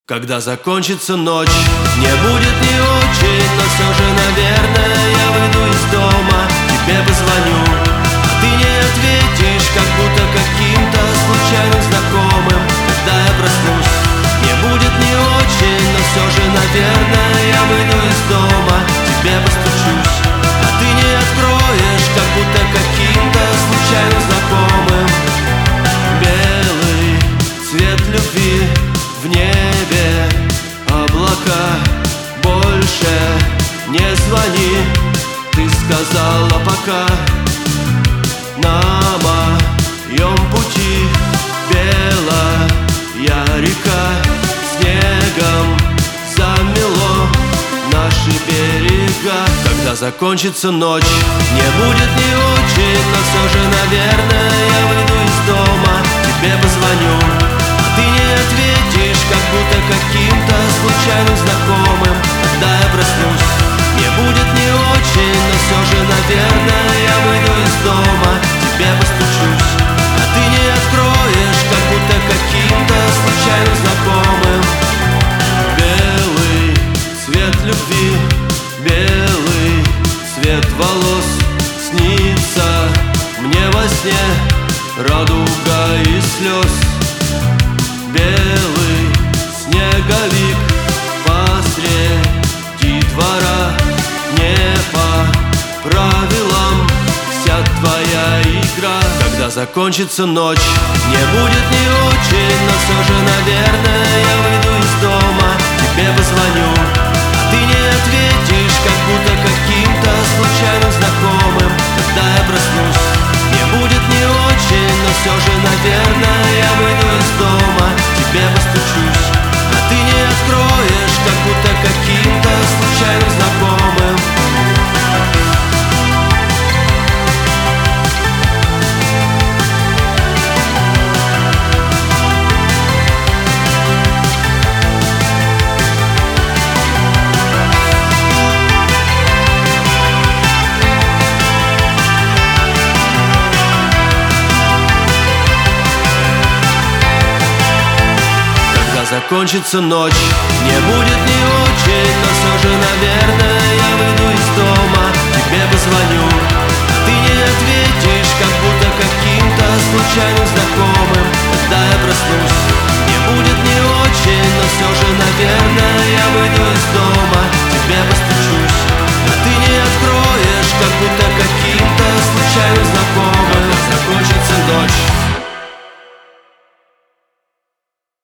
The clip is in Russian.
Когда закончится ночь, мне будет не очень, но все же, наверное, я выйду из дома, тебе позвоню, а ты не ответишь, как будто каким-то случайным знакомым. Когда я проснусь, мне будет не очень, но все же, наверное, я выйду из дома, тебе постучусь, а ты не откроешь, как будто каким-то случайным знакомым. Белый цвет любви в небе, облака, больше не звони, ты сказала пока. На моем пути белая река, снегом замело наши берега. Когда закончится ночь, мне будет не очень, но все же, наверное, я выйду из дома, тебе позвоню, а ты не ответишь, как будто каким-то случайным знакомым. Когда я проснусь, мне будет не очень, но все же, наверное, я выйду из дома, тебе постучусь, а ты не откроешь, как будто каким-то случайным знакомым. Белый цвет любви, белый цвет волос, снится мне во сне радуга и слез. Белый снеговик посреди двора, не по правилам вся твоя игра. Когда закончится ночь, мне будет не очень, но все же, наверное, я выйду из дома, тебе позвоню, а ты не ответишь, как будто каким-то случайным знакомым. Когда я проснусь, мне будет не очень, но все же, наверное, я выйду из дома, тебе постучусь, а ты не откроешь, как будто каким-то случайным знакомым. Закончится ночь, мне будет не очень, но все же, наверное, я выйду из дома, тебе позвоню, а ты не ответишь, как будто каким-то случайным знакомым. Когда я проснусь,